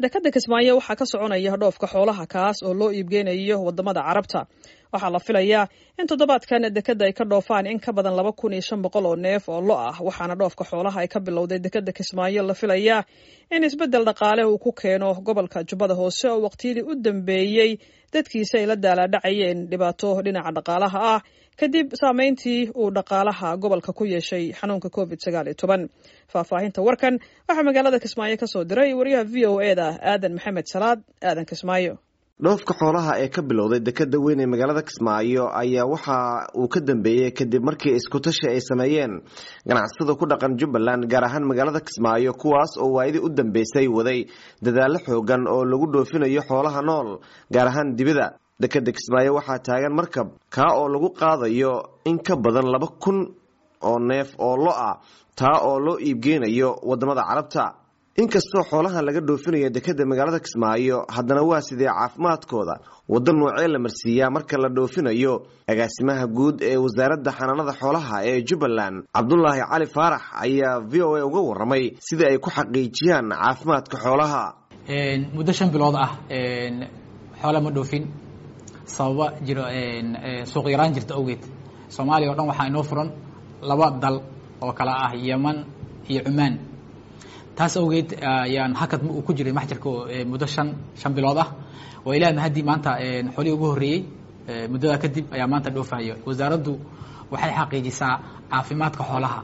dekada Kismaayo waxaa ka soconaya dhoofka xoolaha kaas oo loo iibgeynayo wadamada Carabta. Waxaa la filayaa in toddobaadkan dekada ay ka dhoofaan in ka badan 2500 oo neef oo lo ah, waxaana dhoofka xoolaha ay ka bilowday dekada Kismaayo la filayaa in isbedel dhaqaale uu ku keeno gobolka Jubbada Hoose oo waqtiyadii u dambeeyay dadkiisa ay la daaladhacayeen dhibaato dhinaca dhaqaalaha ah kadib saameyntii uu dhaqaalaha gobolka ku yeeshay xanuunka COVID-19. Faahfaahinta warkan waxaa magaalada Kismaayo ka soo diray wariyaha VOA-da Aadan Maxamed Salaad. Aadan Kismaayo. dhoofka xoolaha ee ka bilowday dekada weyn ee magaalada Kismaayo ayaa waxa uu ka dambeeyay kadib markii isku tashi ay sameeyeen ganacsatada ku dhaqan Jubbaland gaar ahaan magaalada Kismaayo kuwaas oo waayadii u dambeysay waday dadaal xoogan oo lagu dhoofinayo xoolaha nool gaar ahaan dibadda. dekada Kismaayo waxaa taagan markab ka oo lagu qaadayo in ka badan 2000 oo neef oo lo ah taa oo loo iibgeynayo wadamada Carabta. inkastoo xoolaha laga dhoofinayo dekada magaalada Kismaayo haddana waa sidee caafimaadkooda wadan noocee la marsiiyaa marka la dhoofinayo. agaasimaha guud ee wasaaradda xanaanada xoolaha ee Jubbaland Cabdullaahi Cali Faarax ayaa VOA uga waramay sida ay ku xaqiijiyaan caafimaadka xoolaha. muddo 5 bilood ah xoolo ma dhoofin sababa jiro suuq yaraan jirta awgeed. Soomaaliya oo dhan waxaa inoo furan 2 dal oo kala ah Yemen iyo Oman. taas awgeed ayaan hakad ku jiray maxjarka muddo 5 bilood ah oo ilaahay mahadi maanta xoolii ugu horeeyay muddada kadib ayaa maanta dhoofayo. wasaaraddu waxay xaqiijisaa caafimaadka xoolaha.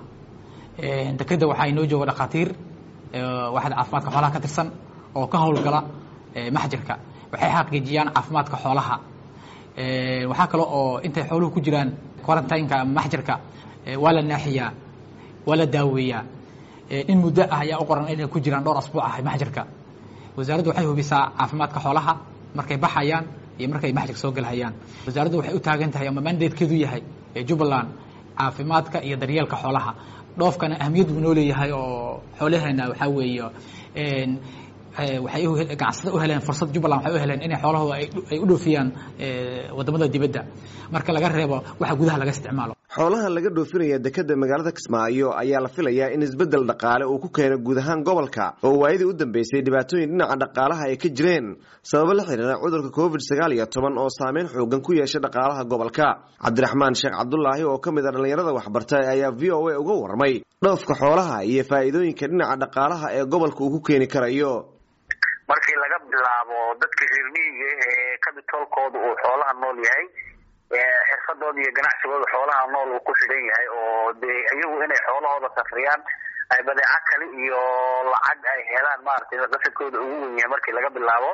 dekada waxaa inoo jooga dhaqaatiir waxaad caafimaadka xoolaha ka tirsan oo ka howlgala maxjarka waxay xaqiijiyaan caafimaadka xoolaha. waxaa kale oo intay xooluhu ku jiraan quarantine-ka maxjarka waa la naaxiyaa waa la daaweeyaa. in muddo ah ayaa u qoran inay ku jiraan dhowr asbuuc ah maxjarka. wasaaraddu waxay hubisaa caafimaadka xoolaha markay baxayaan iyo markay maxjarka soo galhayaan. wasaaraddu waxay u taagan tahay ama mandatekeedu yahay Jubbaland caafimaadka iyo daryeelka xoolaha. dhoofkana ahmiyad uu noo leeyahay oo xoolaheena waxaa weeye waxay ganacsatada u heleen fursad. Jubbaland waxay u heleen inay xoolahooda ay u dhoofiyaan wadamada dibadda marka laga reebo waxa gudaha laga isticmaalo. xoolaha laga dhoofinaya dekada magaalada Kismaayo ayaa la filayaa in isbedel dhaqaale uu ku keeno guud ahaan gobolka oo waayadii u dambeysay dhibaatooyin dhinaca dhaqaalaha ay ka jireen sabab la xiriira cudurka COVID-19 oo saameyn xoogan ku yeeshay dhaqaalaha gobolka. Cabdiraxmaan Sheekh Cabdullaahi oo kamid ah dhalinyarada waxbartay ayaa VOA uga warmay dhoofka xoolaha iyo faa'iidooyinka dhinaca dhaqaalaha ee gobolka uu ku keeni karayo. markii laga bilaabo dadka reer miyiga ee kabitolkooda uu xoolaha nool yahay xirfadooda iyo ganacsigooda xoolaha nool uu ku xidhan yahay oo dee iyagu inay xoolahooda safriyaan ay badeeco kale iyo lacag ay helaan maaragtay qasadkooda ugu weyn yahay markii laga bilaabo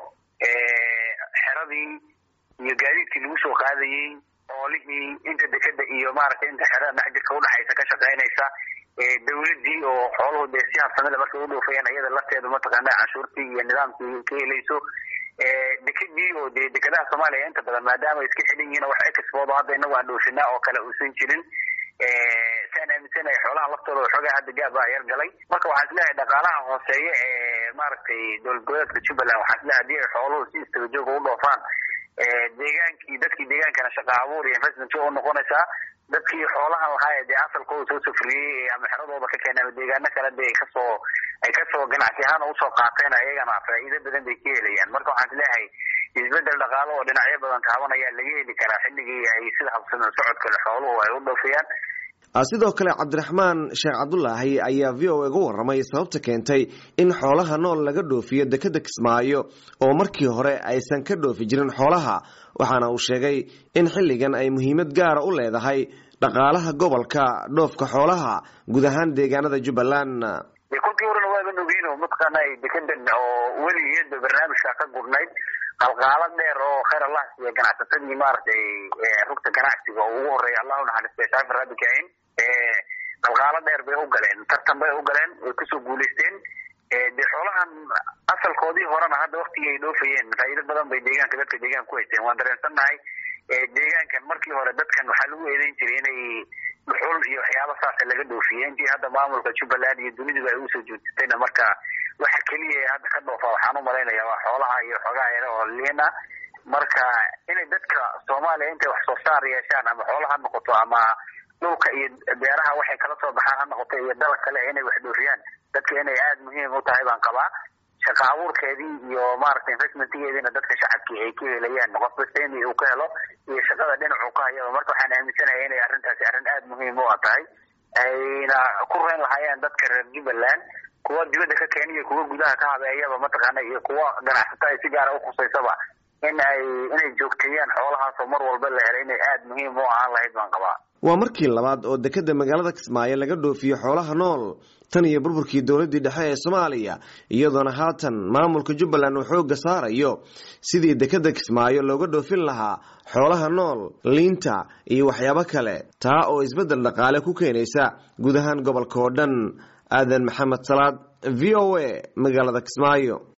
xeradii iyo gaadiidkii lagu soo qaadayay xoolihii inta dekada iyo maaragtay inta xerada maxjarka udhaxaysa ka shaqaynaysa dawladii oo xooluhu dee si habsamada markay u dhoofayaan iyada lafteedu mataqaanaa canshuurtii iyo nidaamkii ka helayso. dekadii oo dee dekadaha Soomaaliya inta badan maadaama ay iska xidhan yihiin wax export hadda inagu aan dhoofinaa oo kale uusan jirin saan aaminsanay xoolaha laftooda waxoogaa hadda gaab ah yar galay. marka waxaan isleeyahay dhaqaalaha hooseeya ee maaragtay dowladgoboleedka Jubbaland waxaan isleeyahay haddii ay xooluhu si istaba joog u dhoofaan deegaankii dadkii deegaankana shaqo abuur iyo investment u noqonaysaa. dadkii xoolahan lahaa dee asalkooda soo safriyay ama xeradooda ka keenay deegaano kale dee ay kasoo ganacsi ahaan usoo qaateen ayagana faa'iido badan bay ka helayaan. marka waxaan isleeyahay isbedel dhaqaale oo dhinacyo badan taabanaya laga heli karaa xilligii ay sida habsami socodka leh xooluhu ay u dhoofiyaan. sidoo kale Cabdiraxmaan Sheekh Cabdullaahi ayaa VOA uga waramay sababta keentay in xoolaha nool laga dhoofiyo dekada Kismaayo oo markii hore aysan ka dhoofi jirin xoolaha. waxaana uu sheegay in xilligan ay muhiimad gaar ah u leedahay dhaqaalaha gobolka dhoofka xoolaha guud ahaan deegaanada Jubbaland. kulkii horena waa nugiino mataqaanay dekadan oo weligeed barnaamijka ka gurnayd qalqaala dheer oo khayr Allah iyo ganacsatada maartay rugta ganacsiga oo ugu horeeyay Allah u naxariisto Shaafi Rabi Kain qalqaala dheer bay u galeen tartan bay u galeen oo ku soo guuleysteen. dee xoolahan asalkoodii horena hadda waqtigii ay dhoofayeen faa'iido badan bay deegaanka dadka deegaanka ku haysteen. waan dareensanahay deegaankan markii hore dadkan waxaa lagu eedeyn jiray inay dhuxul iyo waxyaabo saas laga dhoofiyeen. intii hadda maamulka Jubbaland iyo dunidu ay u soo joojisayna marka waxa kaliya hadda ka dhoofa waxaan u malaynayaa waa xoolaha iyo xogaha yar oo liina. marka inay dadka Soomaaliya intay wax soo saar yeeshaan ama xoolaha noqoto ama dhulka iyo beeraha waxay kala soo baxaan ha noqoto iyo dalka kale inay wax dhoofiyaan dadka inay aad muhiim u tahay baan qabaa. shaqa abuurkeedii iyo maaragtay investmentgeediina dadka shacabkii ay ka helayaan qof kasta in uu ka helo iyo shaqada dhinacu ka hayaba. marka waxaan aaminsanahay inay arrintaasi arrin aada muhiim u tahay, ayna ku reyn lahaayeen dadka reer Jubbaland, kuwa dibadda ka keenaya, kuwa gudaha ka habeeyaba mataqaana, iyo kuwa ganacsato ay si gaar ah u khuseysaba inay joogteeyaan xoolahaas oo mar walba la helay inay aada muhiim u ahaan lahayd baan qabaa. waa markii labaad oo dekada magaalada Kismaayo laga dhoofiyo xoolaha nool tan iyo burburkii dowladii dhexe ee Soomaaliya, iyadoona haatan maamulka Jubbaland uu xooga saarayo sidii dekada Kismaayo looga dhoofin lahaa xoolaha nool, liinta iyo waxyaabo kale, taa oo isbedel dhaqaale ku keenaysa guud ahaan gobolka oo dhan. Aadan Maxamed Salaad, VOA, magaalada Kismaayo.